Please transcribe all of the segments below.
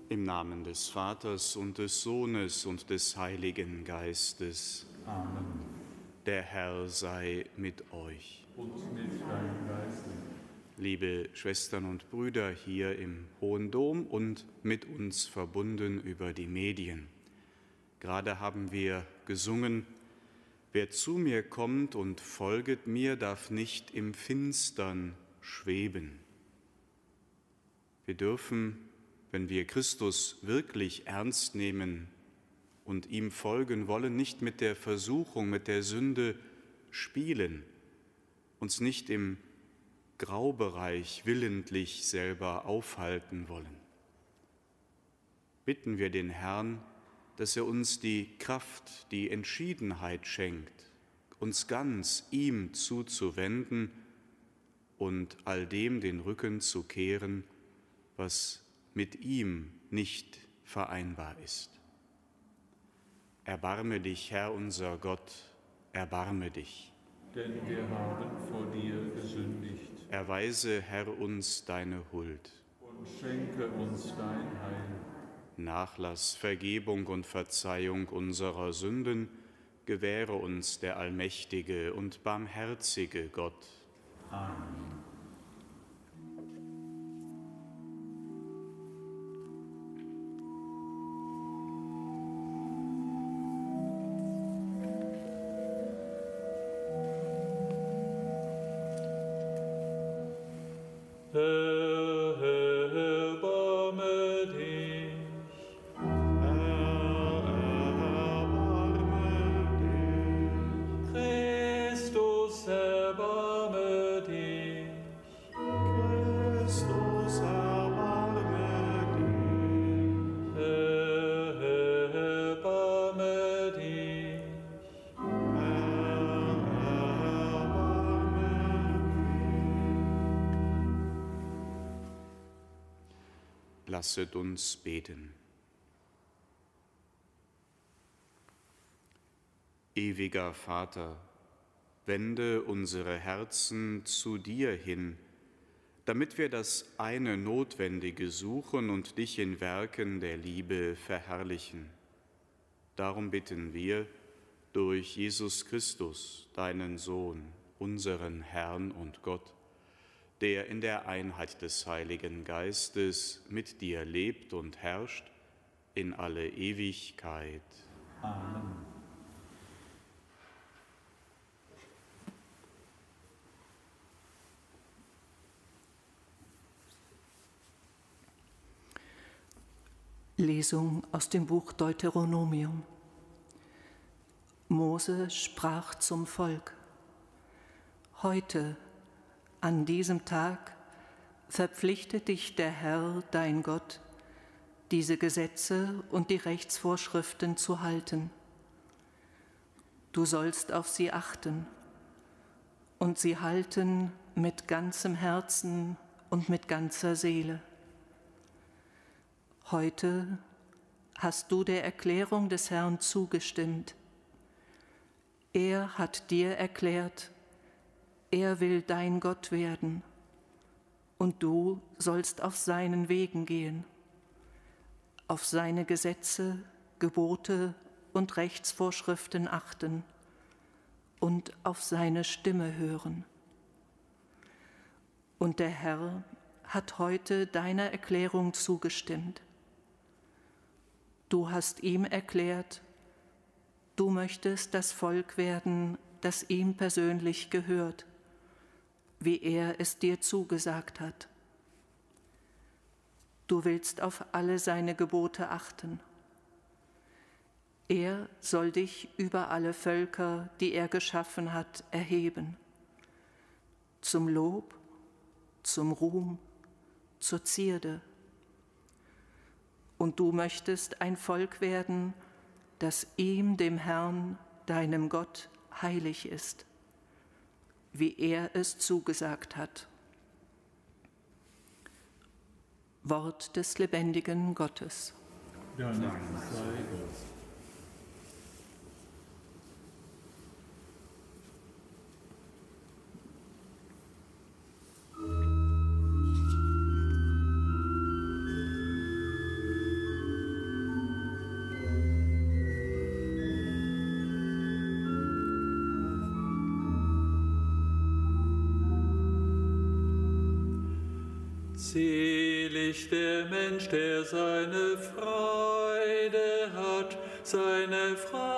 Im Namen des Vaters und des Sohnes und des Heiligen Geistes. Amen. Der Herr sei mit euch. Und mit deinem Geiste. Liebe Schwestern und Brüder hier im Hohen Dom und mit uns verbunden über die Medien. Gerade haben wir gesungen: Wer zu mir kommt und folget mir, darf nicht im Finstern schweben. Wir dürfen, wenn wir Christus wirklich ernst nehmen und ihm folgen wollen, nicht mit der Versuchung, mit der Sünde spielen, uns nicht im Graubereich willentlich selber aufhalten wollen. Bitten wir den Herrn, dass er uns die Kraft, die Entschiedenheit schenkt, uns ganz ihm zuzuwenden und all dem den Rücken zu kehren, was mit ihm nicht vereinbar ist. Erbarme dich, Herr unser Gott, erbarme dich. Denn wir haben vor dir gesündigt. Erweise, Herr, uns deine Huld. Und schenke uns dein Heil. Nachlass, Vergebung und Verzeihung unserer Sünden gewähre uns der allmächtige und barmherzige Gott. Amen. Erbarme dich. Herr, erbarme dich. Christus, erbarme dich. Christus, erbarme dich. Erbarme dich. Herr, erbarme dich. Lasset uns beten. Ewiger Vater, wende unsere Herzen zu dir hin, damit wir das eine Notwendige suchen und dich in Werken der Liebe verherrlichen. Darum bitten wir durch Jesus Christus, deinen Sohn, unseren Herrn und Gott, der in der Einheit des Heiligen Geistes mit dir lebt und herrscht in alle Ewigkeit. Amen. Lesung aus dem Buch Deuteronomium. Mose sprach zum Volk: Heute, an diesem Tag, verpflichtet dich der Herr, dein Gott, diese Gesetze und die Rechtsvorschriften zu halten. Du sollst auf sie achten und sie halten mit ganzem Herzen und mit ganzer Seele. Heute hast du der Erklärung des Herrn zugestimmt. Er hat dir erklärt, er will dein Gott werden, und du sollst auf seinen Wegen gehen, auf seine Gesetze, Gebote und Rechtsvorschriften achten und auf seine Stimme hören. Und der Herr hat heute deiner Erklärung zugestimmt. Du hast ihm erklärt, du möchtest das Volk werden, das ihm persönlich gehört, wie er es dir zugesagt hat. Du willst auf alle seine Gebote achten. Er soll dich über alle Völker, die er geschaffen hat, erheben, zum Lob, zum Ruhm, zur Zierde. Und du möchtest ein Volk werden, das ihm, dem Herrn, deinem Gott, heilig ist, wie er es zugesagt hat. Wort des lebendigen Gottes. Dank sei Gott. Selig der Mensch, der seine Freude hat, seine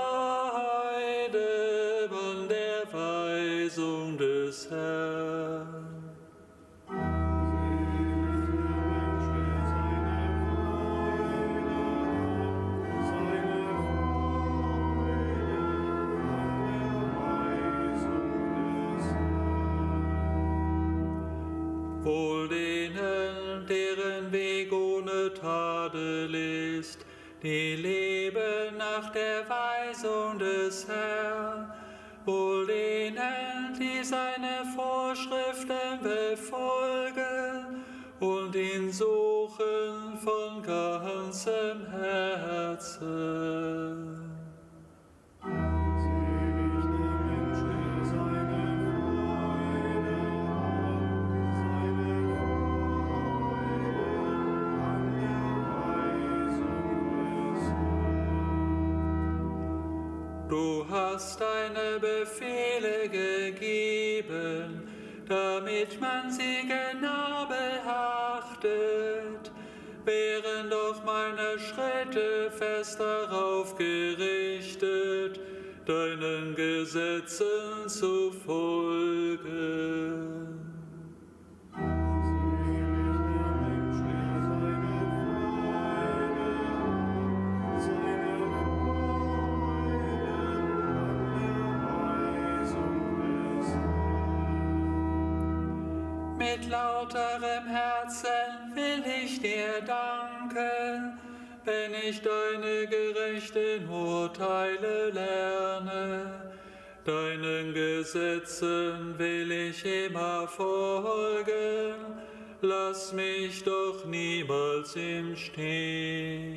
Freude an der Weisung des Herrn. Wohl denen, deren Weg ohne Tadel ist, die leben nach der Weisung des Herrn. Wohl denen, die seine Vorschriften befolgen und ihn suchen von ganzem Herzen. Du hast deine Befehle gegeben, damit man sie genau beachtet. Wären doch meine Schritte fest darauf gerichtet, deinen Gesetzen zu folgen. Mit lauterem Herzen will ich dir danken, wenn ich deine gerechten Urteile lerne. Deinen Gesetzen will ich immer folgen, lass mich doch niemals im Stich.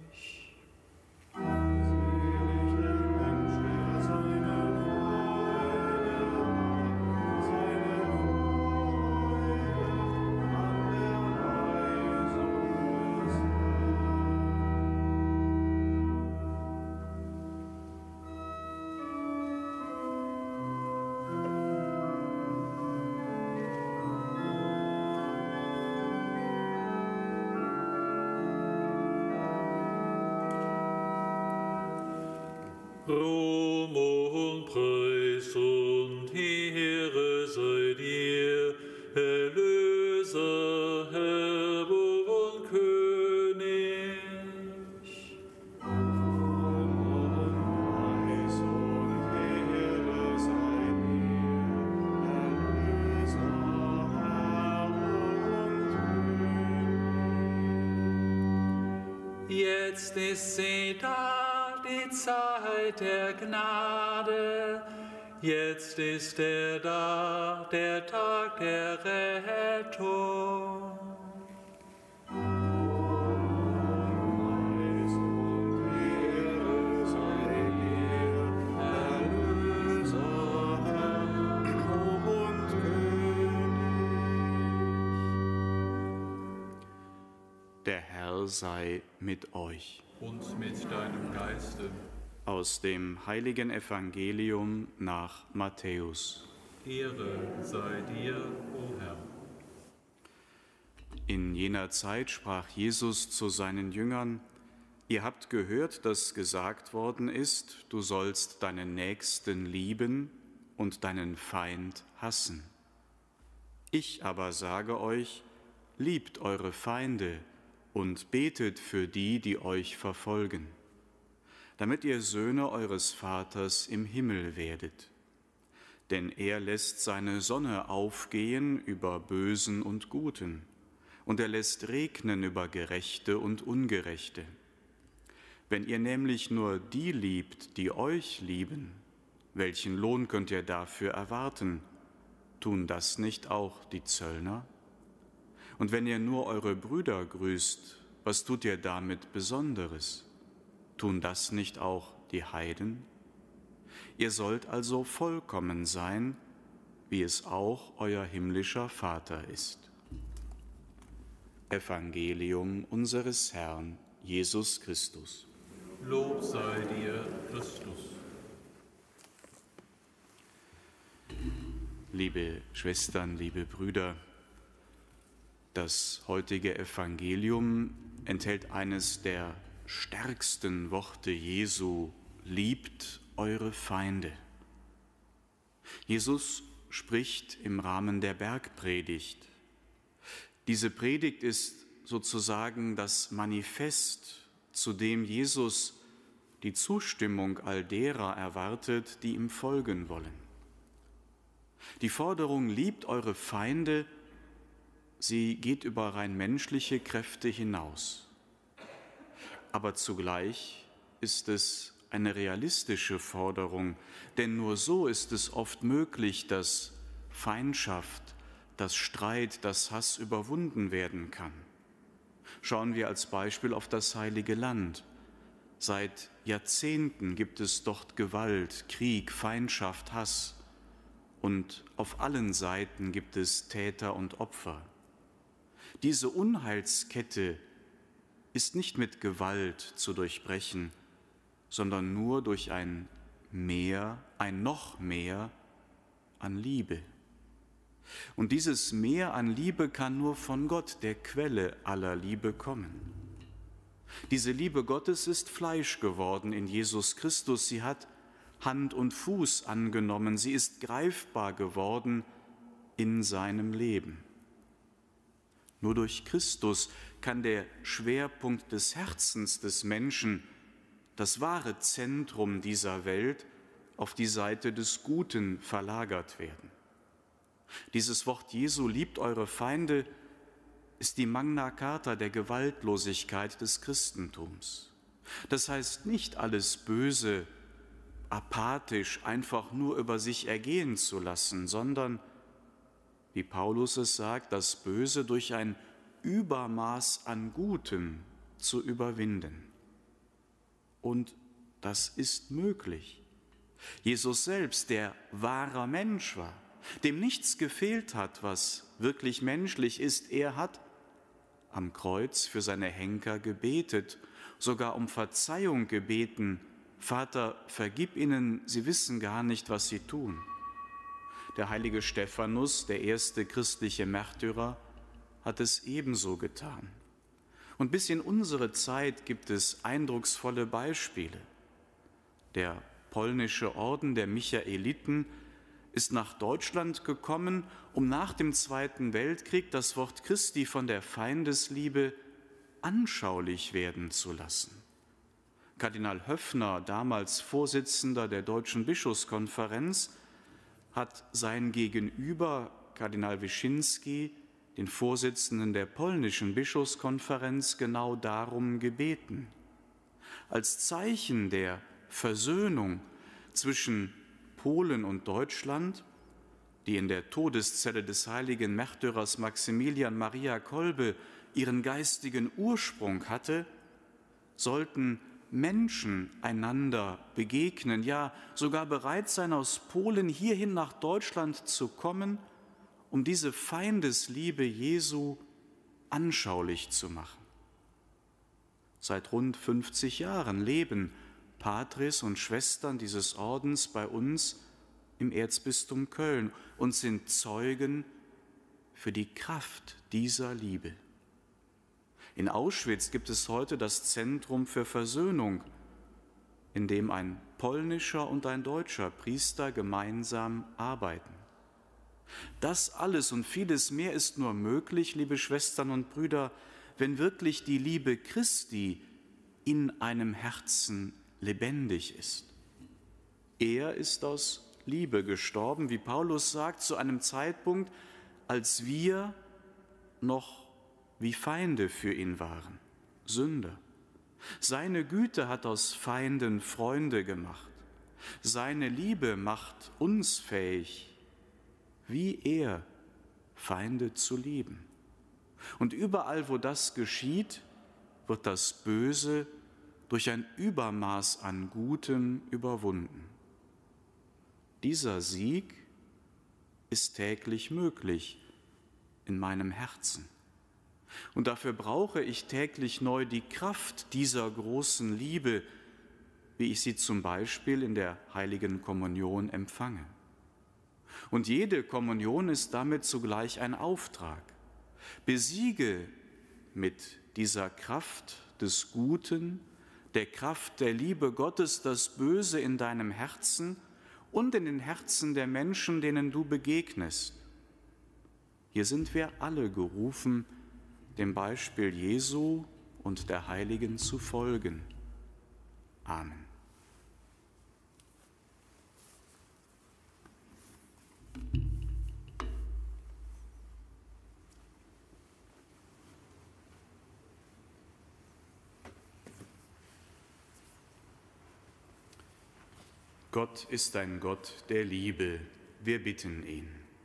Ruhm und Preis und Ehre sei dir, Erlöser, Herr und König. Ruhm und Preis und Ehre sei dir, Erlöser, Herr und König. Jetzt ist sie da, die Zeit der Gnade, jetzt ist er da, der Tag der Rettung. Preis und Ehre sei dir, Erlöser, Herr und König. Der Herr sei mit euch. Und mit deinem Geiste. Aus dem heiligen Evangelium nach Matthäus. Ehre sei dir, o Herr. In jener Zeit sprach Jesus zu seinen Jüngern: Ihr habt gehört, dass gesagt worden ist, du sollst deinen Nächsten lieben und deinen Feind hassen. Ich aber sage euch, liebt eure Feinde und betet für die, die euch verfolgen, damit ihr Söhne eures Vaters im Himmel werdet. Denn er lässt seine Sonne aufgehen über Bösen und Guten, und er lässt regnen über Gerechte und Ungerechte. Wenn ihr nämlich nur die liebt, die euch lieben, welchen Lohn könnt ihr dafür erwarten? Tun das nicht auch die Zöllner? Und wenn ihr nur eure Brüder grüßt, was tut ihr damit Besonderes? Tun das nicht auch die Heiden? Ihr sollt also vollkommen sein, wie es auch euer himmlischer Vater ist. Evangelium unseres Herrn Jesus Christus. Lob sei dir, Christus. Liebe Schwestern, liebe Brüder, Das heutige Evangelium enthält eines der stärksten Worte Jesu: Liebt eure Feinde. Jesus spricht im Rahmen der Bergpredigt. Diese Predigt ist sozusagen das Manifest, zu dem Jesus die Zustimmung all derer erwartet, die ihm folgen wollen. Die Forderung „Liebt eure Feinde“, sie geht über rein menschliche Kräfte hinaus. Aber zugleich ist es eine realistische Forderung, denn nur so ist es oft möglich, dass Feindschaft, dass Streit, dass Hass überwunden werden kann. Schauen wir als Beispiel auf das Heilige Land. Seit Jahrzehnten gibt es dort Gewalt, Krieg, Feindschaft, Hass. Und auf allen Seiten gibt es Täter und Opfer. Diese Unheilskette ist nicht mit Gewalt zu durchbrechen, sondern nur durch ein noch mehr an Liebe. Und dieses Mehr an Liebe kann nur von Gott, der Quelle aller Liebe, kommen. Diese Liebe Gottes ist Fleisch geworden in Jesus Christus. Sie hat Hand und Fuß angenommen. Sie ist greifbar geworden in seinem Leben. Nur durch Christus kann der Schwerpunkt des Herzens des Menschen, das wahre Zentrum dieser Welt, auf die Seite des Guten verlagert werden. Dieses Wort Jesu, liebt eure Feinde, ist die Magna Carta der Gewaltlosigkeit des Christentums. Das heißt nicht, alles Böse apathisch einfach nur über sich ergehen zu lassen, sondern, wie Paulus es sagt, das Böse durch ein Übermaß an Gutem zu überwinden. Und das ist möglich. Jesus selbst, der wahrer Mensch war, dem nichts gefehlt hat, was wirklich menschlich ist, er hat am Kreuz für seine Henker gebetet, sogar um Verzeihung gebeten. Vater, vergib ihnen, sie wissen gar nicht, was sie tun. Der heilige Stephanus, der erste christliche Märtyrer, hat es ebenso getan. Und bis in unsere Zeit gibt es eindrucksvolle Beispiele. Der polnische Orden der Michaeliten ist nach Deutschland gekommen, um nach dem Zweiten Weltkrieg das Wort Christi von der Feindesliebe anschaulich werden zu lassen. Kardinal Höffner, damals Vorsitzender der Deutschen Bischofskonferenz, hat sein Gegenüber, Kardinal Wyszynski, den Vorsitzenden der polnischen Bischofskonferenz, genau darum gebeten. Als Zeichen der Versöhnung zwischen Polen und Deutschland, die in der Todeszelle des heiligen Märtyrers Maximilian Maria Kolbe ihren geistigen Ursprung hatte, sollten Menschen einander begegnen, ja sogar bereit sein, aus Polen hierhin nach Deutschland zu kommen, um diese Feindesliebe Jesu anschaulich zu machen. Seit rund 50 Jahren leben Patres und Schwestern dieses Ordens bei uns im Erzbistum Köln und sind Zeugen für die Kraft dieser Liebe. In Auschwitz gibt es heute das Zentrum für Versöhnung, in dem ein polnischer und ein deutscher Priester gemeinsam arbeiten. Das alles und vieles mehr ist nur möglich, liebe Schwestern und Brüder, wenn wirklich die Liebe Christi in einem Herzen lebendig ist. Er ist aus Liebe gestorben, wie Paulus sagt, zu einem Zeitpunkt, als wir noch wie Feinde für ihn waren, Sünder. Seine Güte hat aus Feinden Freunde gemacht. Seine Liebe macht uns fähig, wie er, Feinde zu lieben. Und überall, wo das geschieht, wird das Böse durch ein Übermaß an Gutem überwunden. Dieser Sieg ist täglich möglich in meinem Herzen. Und dafür brauche ich täglich neu die Kraft dieser großen Liebe, wie ich sie zum Beispiel in der Heiligen Kommunion empfange. Und jede Kommunion ist damit zugleich ein Auftrag. Besiege mit dieser Kraft des Guten, der Kraft der Liebe Gottes, das Böse in deinem Herzen und in den Herzen der Menschen, denen du begegnest. Hier sind wir alle gerufen, dem Beispiel Jesu und der Heiligen zu folgen. Amen. Gott ist ein Gott der Liebe. Wir bitten ihn.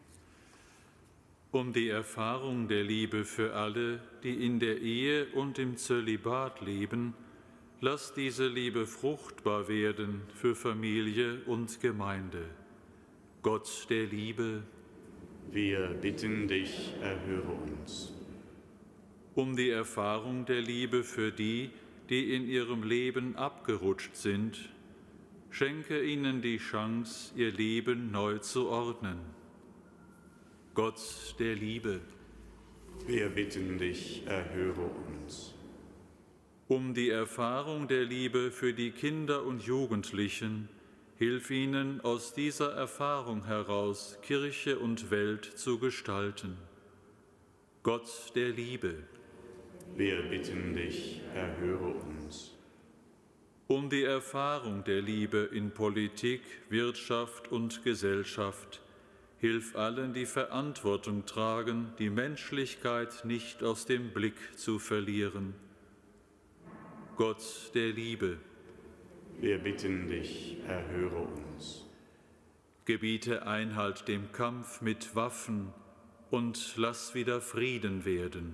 Um die Erfahrung der Liebe für alle, die in der Ehe und im Zölibat leben, lass diese Liebe fruchtbar werden für Familie und Gemeinde. Gott der Liebe, wir bitten dich, erhöre uns. Um die Erfahrung der Liebe für die, die in ihrem Leben abgerutscht sind, schenke ihnen die Chance, ihr Leben neu zu ordnen. Gott der Liebe, wir bitten dich, erhöre uns. Um die Erfahrung der Liebe für die Kinder und Jugendlichen, hilf ihnen, aus dieser Erfahrung heraus Kirche und Welt zu gestalten. Gott der Liebe, wir bitten dich, erhöre uns. Um die Erfahrung der Liebe in Politik, Wirtschaft und Gesellschaft, hilf allen, die Verantwortung tragen, die Menschlichkeit nicht aus dem Blick zu verlieren. Gott der Liebe, wir bitten dich, erhöre uns. Gebiete Einhalt dem Kampf mit Waffen und lass wieder Frieden werden.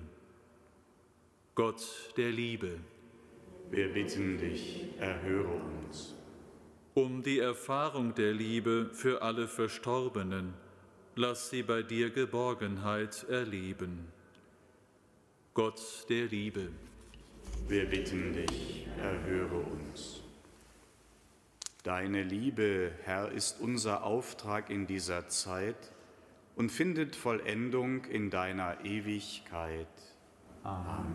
Gott der Liebe, wir bitten dich, erhöre uns. Um die Erfahrung der Liebe für alle Verstorbenen, lass sie bei dir Geborgenheit erleben. Gott der Liebe, wir bitten dich, erhöre uns. Deine Liebe, Herr, ist unser Auftrag in dieser Zeit und findet Vollendung in deiner Ewigkeit. Amen.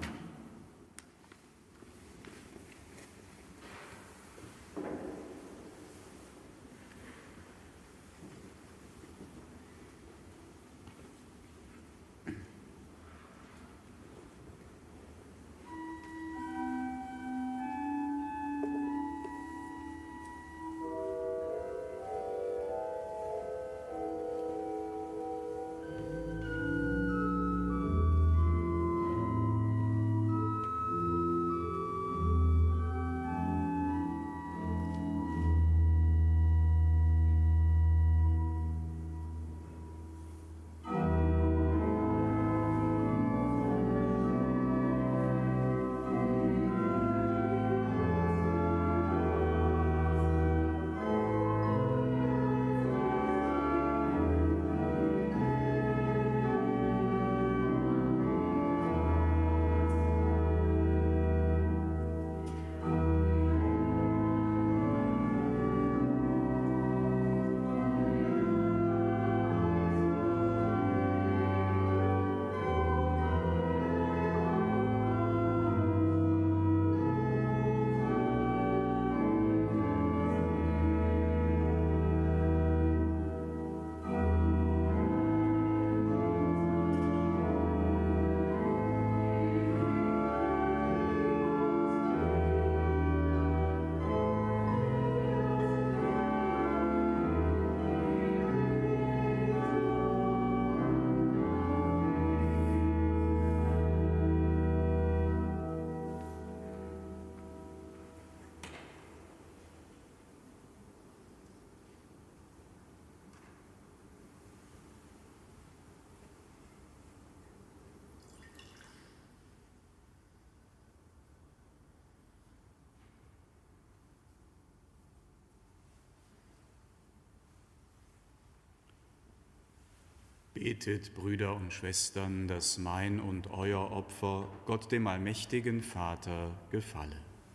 Betet, Brüder und Schwestern, dass mein und euer Opfer Gott dem allmächtigen Vater gefalle.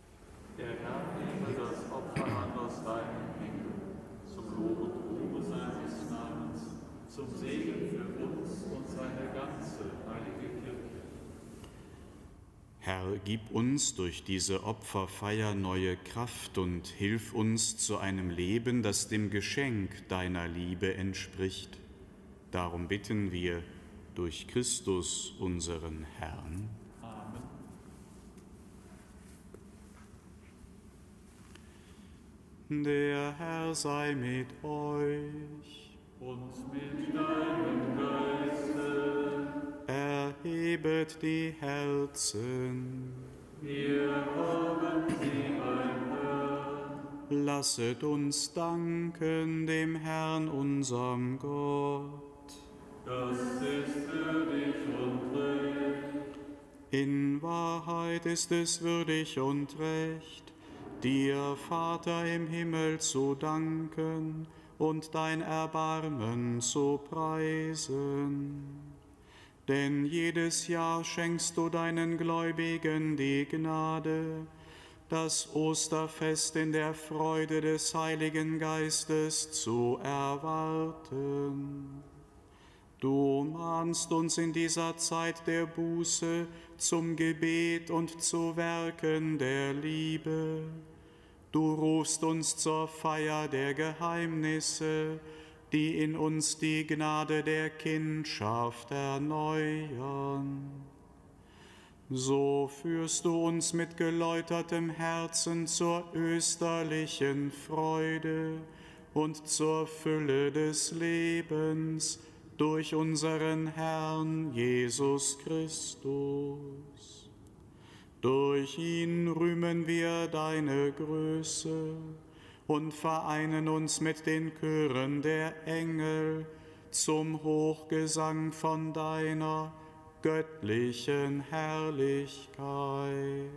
Der Herr nehme das Opfer an aus deinem Himmel, zum Lob und Ruhe seines Namens, zum Segen für uns und seine ganze heilige Kirche. Herr, gib uns durch diese Opferfeier neue Kraft und hilf uns zu einem Leben, das dem Geschenk deiner Liebe entspricht. Darum bitten wir durch Christus, unseren Herrn. Amen. Der Herr sei mit euch. Und mit deinem Geiste. Erhebet die Herzen. Wir haben sie, mein Herr. Lasset uns danken dem Herrn, unserem Gott. Das ist würdig und recht. In Wahrheit ist es würdig und recht, dir, Vater im Himmel, zu danken und dein Erbarmen zu preisen. Denn jedes Jahr schenkst du deinen Gläubigen die Gnade, das Osterfest in der Freude des Heiligen Geistes zu erwarten. Du mahnst uns in dieser Zeit der Buße zum Gebet und zu Werken der Liebe. Du rufst uns zur Feier der Geheimnisse, die in uns die Gnade der Kindschaft erneuern. So führst du uns mit geläutertem Herzen zur österlichen Freude und zur Fülle des Lebens durch unseren Herrn Jesus Christus. Durch ihn rühmen wir deine Größe und vereinen uns mit den Chören der Engel zum Hochgesang von deiner göttlichen Herrlichkeit.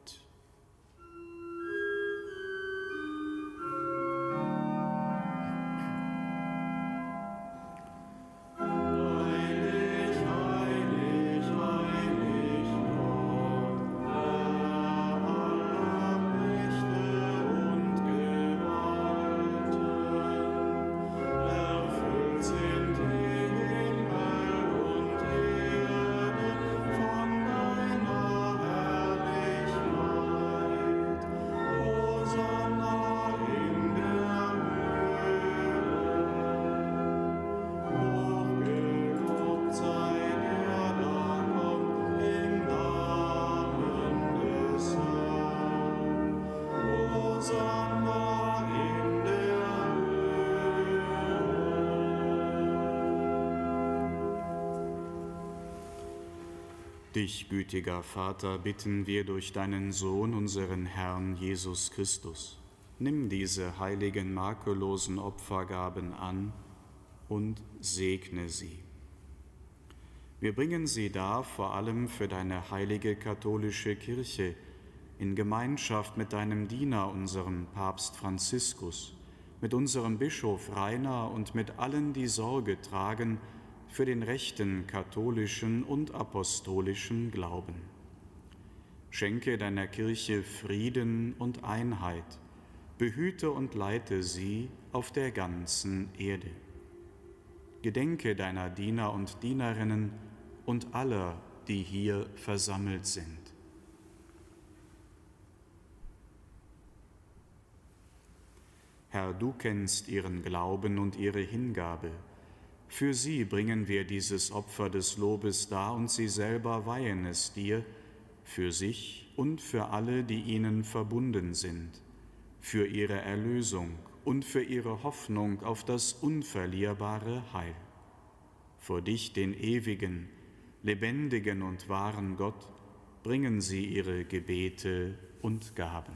Dich, gütiger Vater, bitten wir durch deinen Sohn, unseren Herrn Jesus Christus. Nimm diese heiligen, makellosen Opfergaben an und segne sie. Wir bringen sie dar vor allem für deine heilige katholische Kirche in Gemeinschaft mit deinem Diener, unserem Papst Franziskus, mit unserem Bischof Rainer und mit allen, die Sorge tragen für den rechten katholischen und apostolischen Glauben. Schenke deiner Kirche Frieden und Einheit, behüte und leite sie auf der ganzen Erde. Gedenke deiner Diener und Dienerinnen und aller, die hier versammelt sind. Herr, du kennst ihren Glauben und ihre Hingabe. Für sie bringen wir dieses Opfer des Lobes dar und sie selber weihen es dir, für sich und für alle, die ihnen verbunden sind, für ihre Erlösung und für ihre Hoffnung auf das unverlierbare Heil. Vor dich, den ewigen, lebendigen und wahren Gott, bringen sie ihre Gebete und Gaben.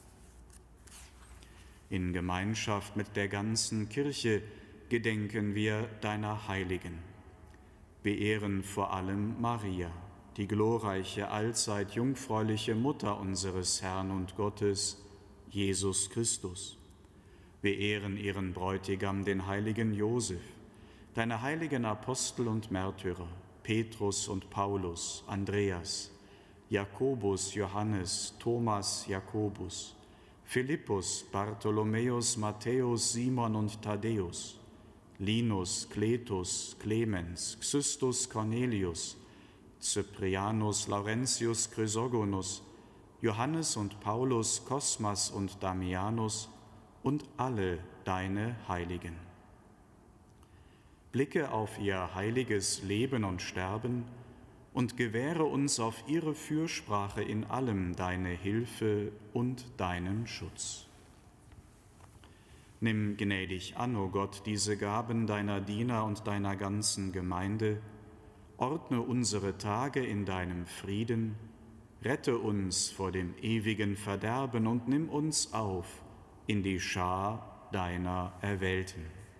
In Gemeinschaft mit der ganzen Kirche gedenken wir deiner Heiligen. Wir ehren vor allem Maria, die glorreiche, allzeit jungfräuliche Mutter unseres Herrn und Gottes, Jesus Christus. Wir ehren ihren Bräutigam, den heiligen Josef, deine heiligen Apostel und Märtyrer, Petrus und Paulus, Andreas, Jakobus, Johannes, Thomas, Jakobus, Philippus, Bartholomäus, Matthäus, Simon und Thaddäus, Linus, Cletus, Clemens, Xystus, Cornelius, Cyprianus, Laurentius, Chrysogonus, Johannes und Paulus, Kosmas und Damianus und alle deine Heiligen. Blicke auf ihr heiliges Leben und Sterben und gewähre uns auf ihre Fürsprache in allem deine Hilfe und deinen Schutz. Nimm gnädig an, o Gott, diese Gaben deiner Diener und deiner ganzen Gemeinde, ordne unsere Tage in deinem Frieden, rette uns vor dem ewigen Verderben und nimm uns auf in die Schar deiner Erwählten.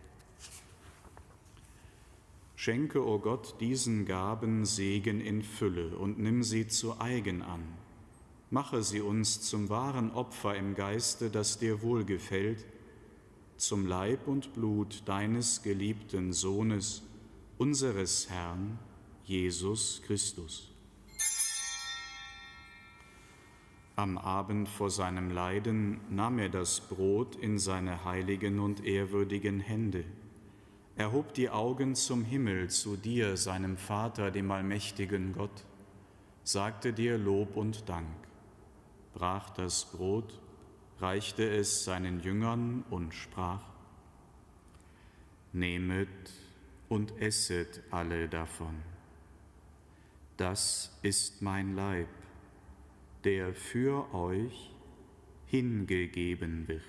Schenke, o Gott, diesen Gaben Segen in Fülle und nimm sie zu eigen an. Mache sie uns zum wahren Opfer im Geiste, das dir wohlgefällt, zum Leib und Blut deines geliebten Sohnes, unseres Herrn, Jesus Christus. Am Abend vor seinem Leiden nahm er das Brot in seine heiligen und ehrwürdigen Hände, erhob die Augen zum Himmel, zu dir, seinem Vater, dem allmächtigen Gott, sagte dir Lob und Dank, brach das Brot, reichte es seinen Jüngern und sprach: Nehmet und esset alle davon. Das ist mein Leib, der für euch hingegeben wird.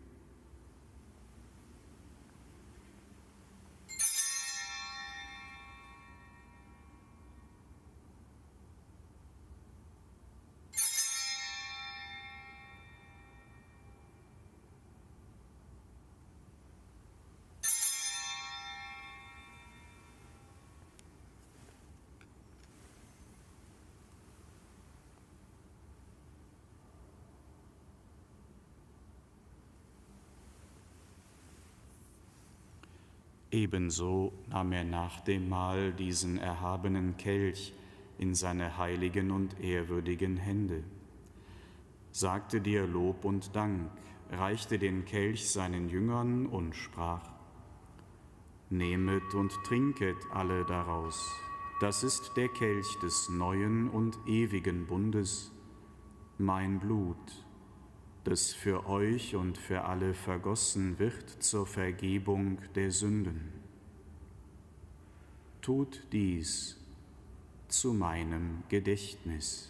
Ebenso nahm er nach dem Mahl diesen erhabenen Kelch in seine heiligen und ehrwürdigen Hände, sagte dir Lob und Dank, reichte den Kelch seinen Jüngern und sprach: Nehmet und trinket alle daraus. Das ist der Kelch des neuen und ewigen Bundes, mein Blut, das für euch und für alle vergossen wird zur Vergebung der Sünden. Tut dies zu meinem Gedächtnis.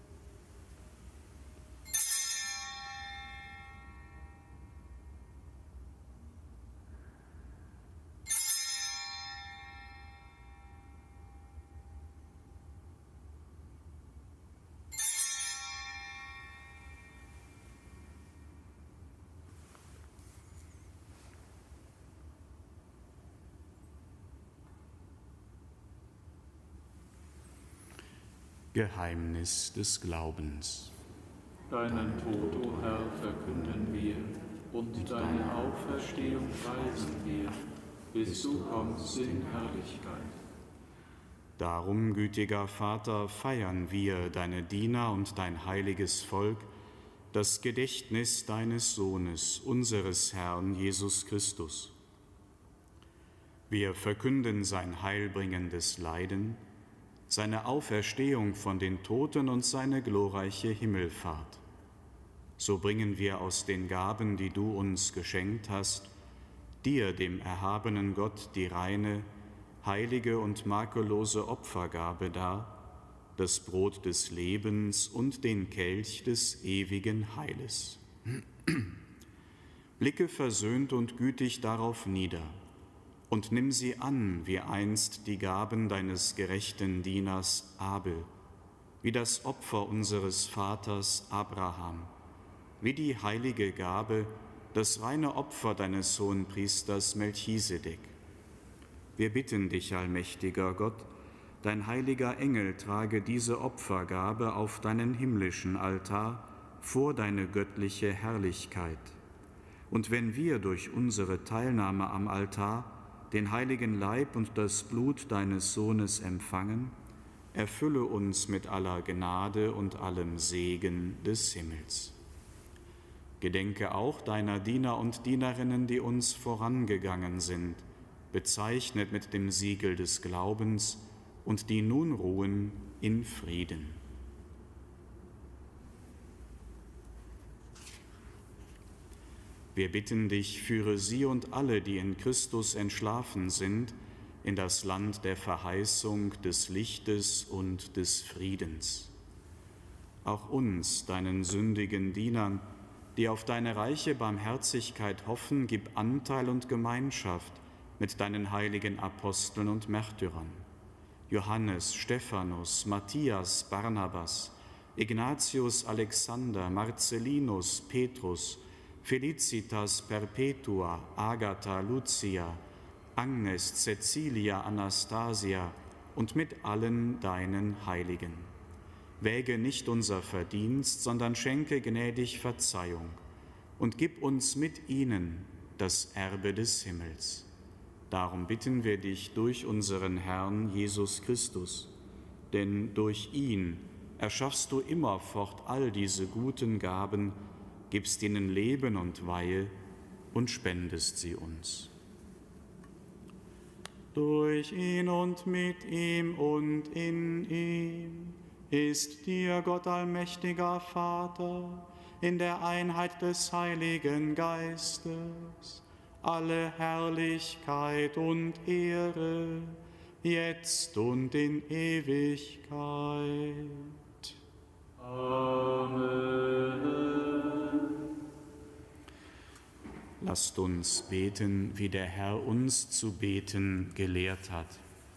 Geheimnis des Glaubens. Deinen Tod, o Herr, verkünden wir, und deine Auferstehung preisen wir, bis du kommst in Herrlichkeit. Darum, gütiger Vater, feiern wir, deine Diener und dein heiliges Volk, das Gedächtnis deines Sohnes, unseres Herrn Jesus Christus. Wir verkünden sein heilbringendes Leiden, seine Auferstehung von den Toten und seine glorreiche Himmelfahrt. So bringen wir aus den Gaben, die du uns geschenkt hast, dir, dem erhabenen Gott, die reine, heilige und makellose Opfergabe dar, das Brot des Lebens und den Kelch des ewigen Heiles. Blicke versöhnt und gütig darauf nieder und nimm sie an, wie einst die Gaben deines gerechten Dieners Abel, wie das Opfer unseres Vaters Abraham, wie die heilige Gabe, das reine Opfer deines Hohenpriesters Melchisedek. Wir bitten dich, allmächtiger Gott, dein heiliger Engel trage diese Opfergabe auf deinen himmlischen Altar vor deine göttliche Herrlichkeit. Und wenn wir durch unsere Teilnahme am Altar den heiligen Leib und das Blut deines Sohnes empfangen, erfülle uns mit aller Gnade und allem Segen des Himmels. Gedenke auch deiner Diener und Dienerinnen, die uns vorangegangen sind, bezeichnet mit dem Siegel des Glaubens, und die nun ruhen in Frieden. Wir bitten dich, führe sie und alle, die in Christus entschlafen sind, in das Land der Verheißung, des Lichtes und des Friedens. Auch uns, deinen sündigen Dienern, die auf deine reiche Barmherzigkeit hoffen, gib Anteil und Gemeinschaft mit deinen heiligen Aposteln und Märtyrern, Johannes, Stephanus, Matthias, Barnabas, Ignatius, Alexander, Marcellinus, Petrus, Felicitas, Perpetua, Agatha, Lucia, Agnes, Cecilia, Anastasia und mit allen deinen Heiligen. Wäge nicht unser Verdienst, sondern schenke gnädig Verzeihung und gib uns mit ihnen das Erbe des Himmels. Darum bitten wir dich durch unseren Herrn Jesus Christus, denn durch ihn erschaffst du immerfort all diese guten Gaben, gibst ihnen Leben und Weihe und spendest sie uns. Durch ihn und mit ihm und in ihm ist dir, Gott allmächtiger Vater, in der Einheit des Heiligen Geistes, alle Herrlichkeit und Ehre, jetzt und in Ewigkeit. Amen. Lasst uns beten, wie der Herr uns zu beten gelehrt hat.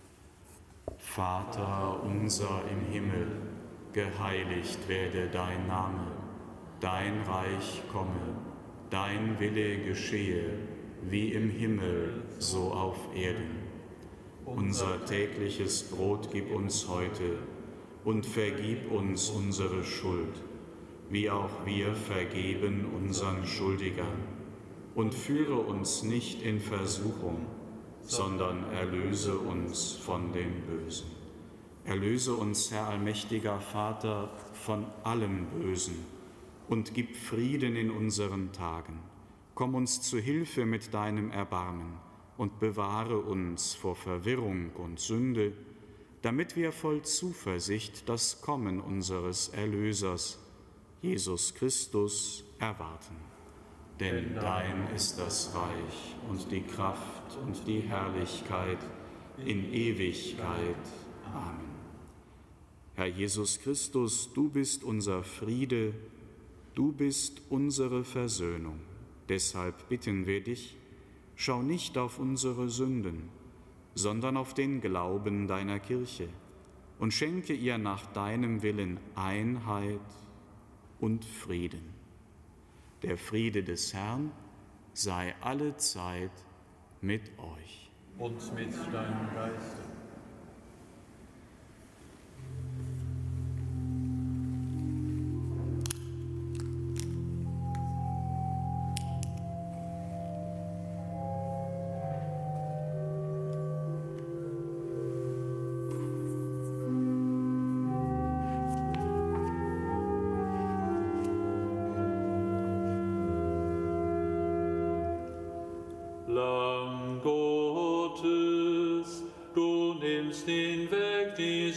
Vater unser im Himmel, geheiligt werde dein Name, dein Reich komme, dein Wille geschehe, wie im Himmel, so auf Erden. Unser tägliches Brot gib uns heute und vergib uns unsere Schuld, wie auch wir vergeben unseren Schuldigern. Und führe uns nicht in Versuchung, sondern erlöse uns von dem Bösen. Erlöse uns, Herr allmächtiger Vater, von allem Bösen und gib Frieden in unseren Tagen. Komm uns zu Hilfe mit deinem Erbarmen und bewahre uns vor Verwirrung und Sünde, damit wir voll Zuversicht das Kommen unseres Erlösers, Jesus Christus, erwarten. Denn dein ist das Reich und die Kraft und die Herrlichkeit in Ewigkeit. Amen. Herr Jesus Christus, du bist unser Friede, du bist unsere Versöhnung. Deshalb bitten wir dich, schau nicht auf unsere Sünden, sondern auf den Glauben deiner Kirche und schenke ihr nach deinem Willen Einheit und Frieden. Der Friede des Herrn sei allezeit mit euch. Und mit deinem Geiste. Lamm Gottes, du nimmst hinweg die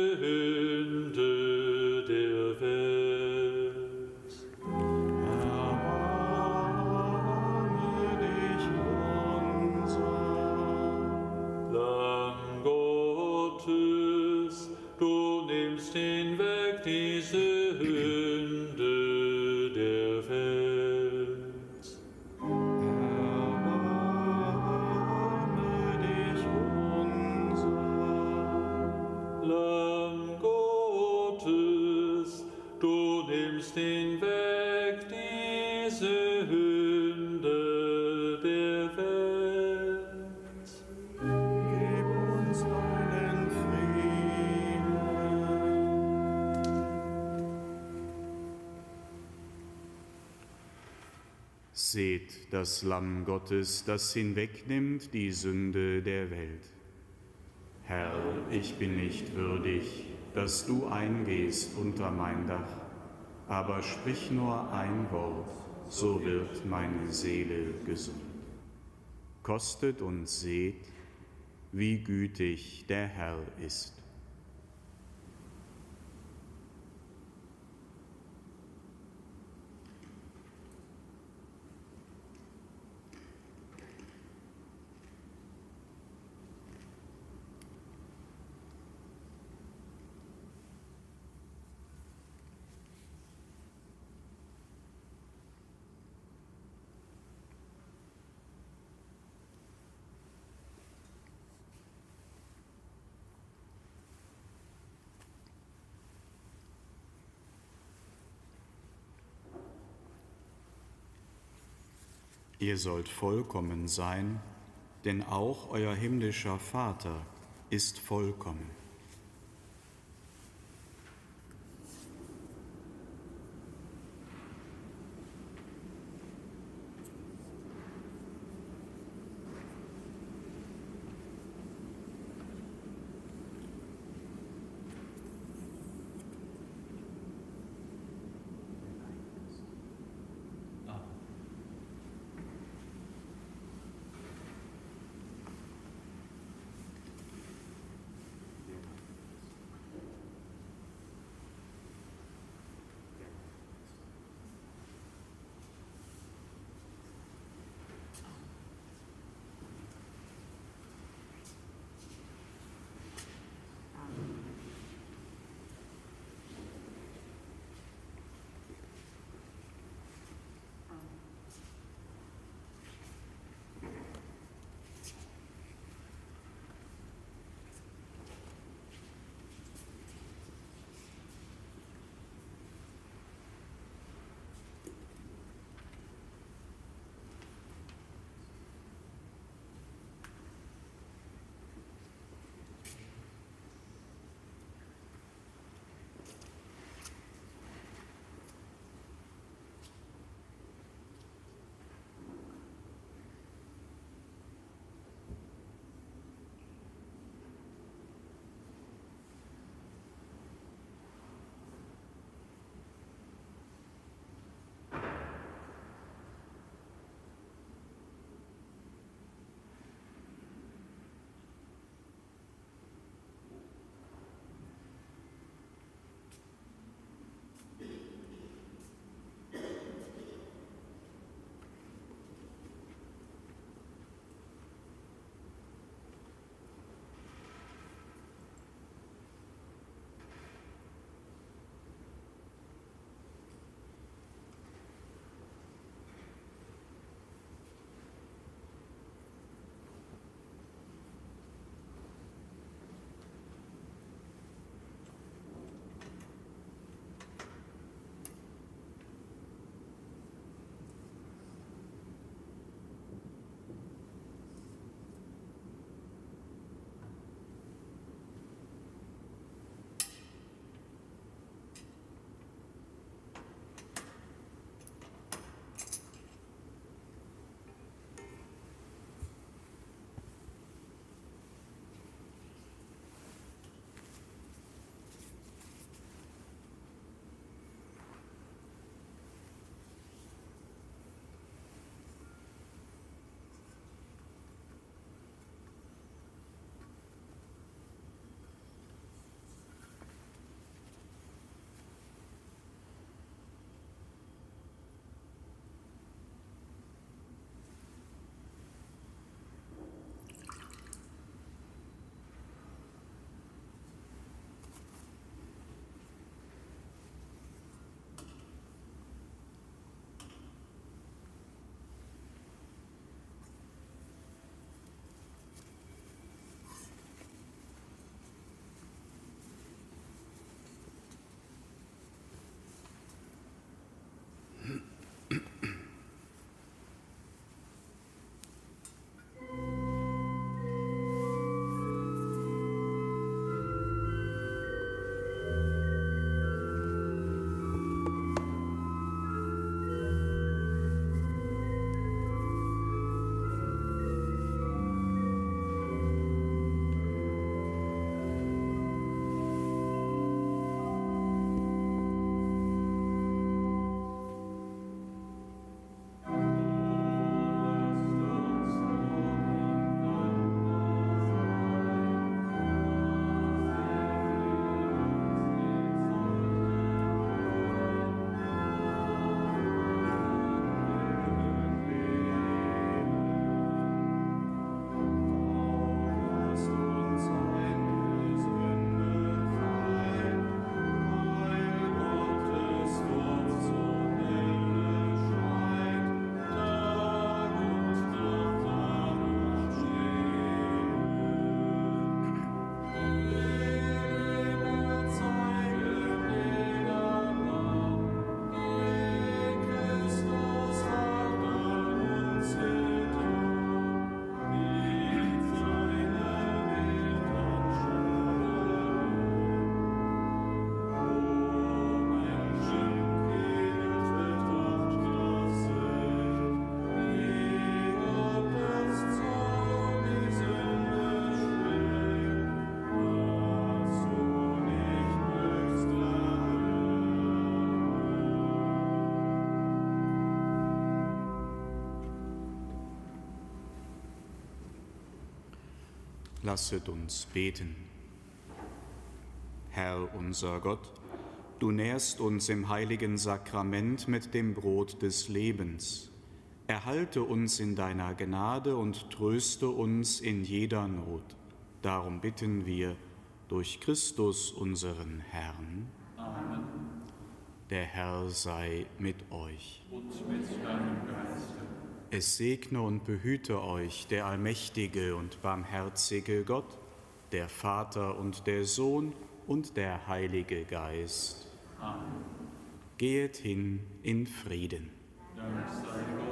Sünde der Welt. Erbarme dich unser. Lamm Gottes, du nimmst hinweg die Sünde der Welt. Lamm Gottes, du nimmst hinweg die Sünde der Welt. Gib uns deinen Frieden. Seht das Lamm Gottes, das hinwegnimmt die Sünde der Welt. Herr, ich bin nicht würdig, dass du eingehst unter mein Dach, aber sprich nur ein Wort, so wird meine Seele gesund. Kostet und seht, wie gütig der Herr ist. Ihr sollt vollkommen sein, denn auch euer himmlischer Vater ist vollkommen. Lasset uns beten. Herr unser Gott, du nährst uns im heiligen Sakrament mit dem Brot des Lebens. Erhalte uns in deiner Gnade und tröste uns in jeder Not. Darum bitten wir durch Christus unseren Herrn. Amen. Der Herr sei mit euch. Und mit deinem Geiste. Es segne und behüte euch der allmächtige und barmherzige Gott, der Vater und der Sohn und der Heilige Geist. Amen. Gehet hin in Frieden. Dank sei Gott.